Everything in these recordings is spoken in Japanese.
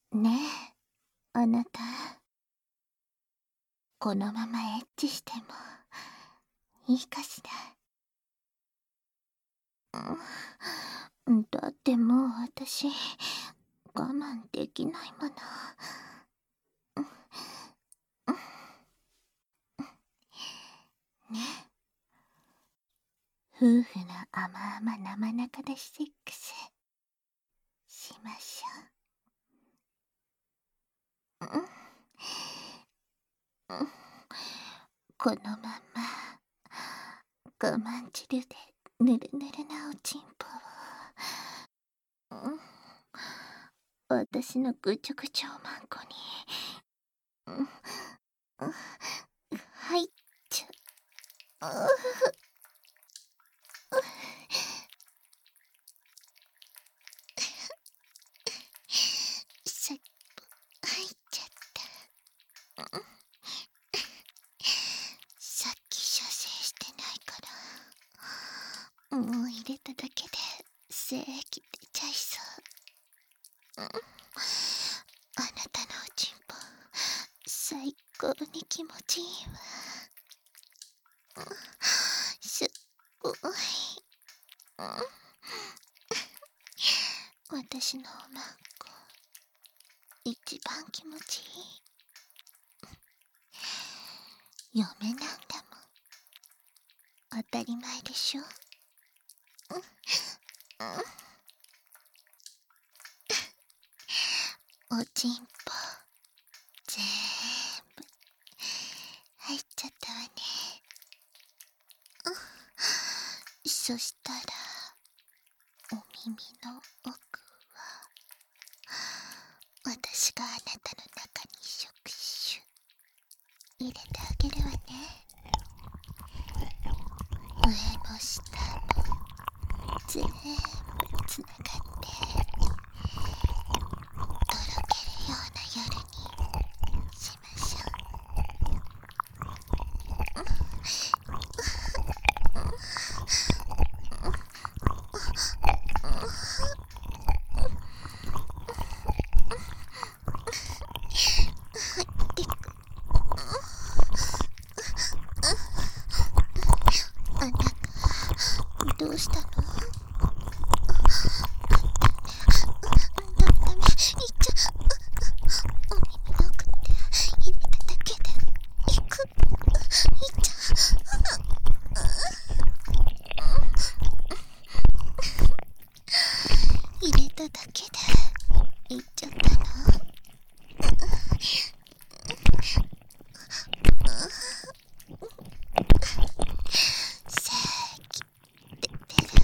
ねえ、あなた。このままエッチしてもいいかしら。だってもう私、我慢できないもの。ね。夫婦の甘々生中出しセックスしましょう。このまま我慢汁でぬるぬるなおちんぽを、私のぐちょぐちょおまんこに、入っちゃう。さっき入っちゃった。さっき射精してないから、もう入れただけで精液出ちゃいそう。あなたのおちんぽ最高に気持ちいいわ。すっごい。私のおまんこ一番気持ちいい。嫁なんだもん。当たり前でしょ。おちんぽぜーんぶ入っちゃったわね。そしたらお耳の奥は私があなたの中に触手入れてあげるわね。上も下も全部つながってとろけるような夜にしましょう。あなたどうしたの？ダメいっちゃお耳の奥って入れただけでいっちゃ入れただけでいっちゃったの？精液出てる。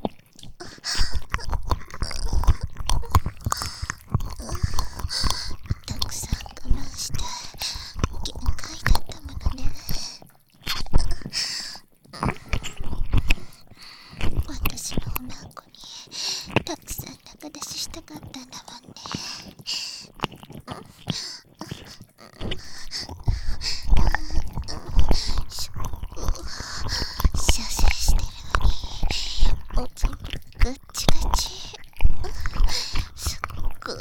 たくさん我慢して限界だったものね。私のおまんこにたくさん中出ししたかったんだもんね。射精してるのにおちんぽガッチガチ。すっごい。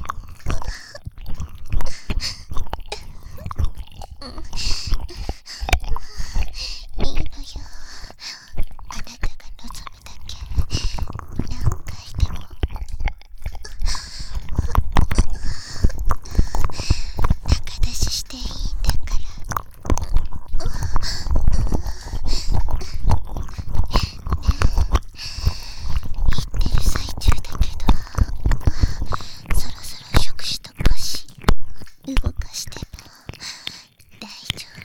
いいのよ。あなたが望むだけ何回でも。中出ししていいんだから。言ってる最中だけど、そろそろ触手と腰動かしても大丈夫？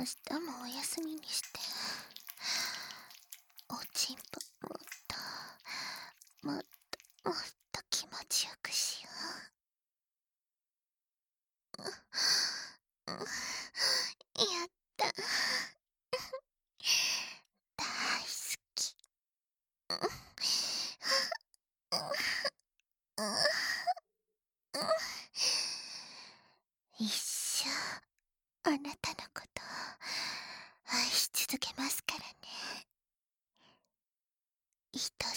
明日もお休みにして、おちんぽもっともっと気持ちよくしよう。やった。大好き。一生あなたのこと愛し続けますからね。愛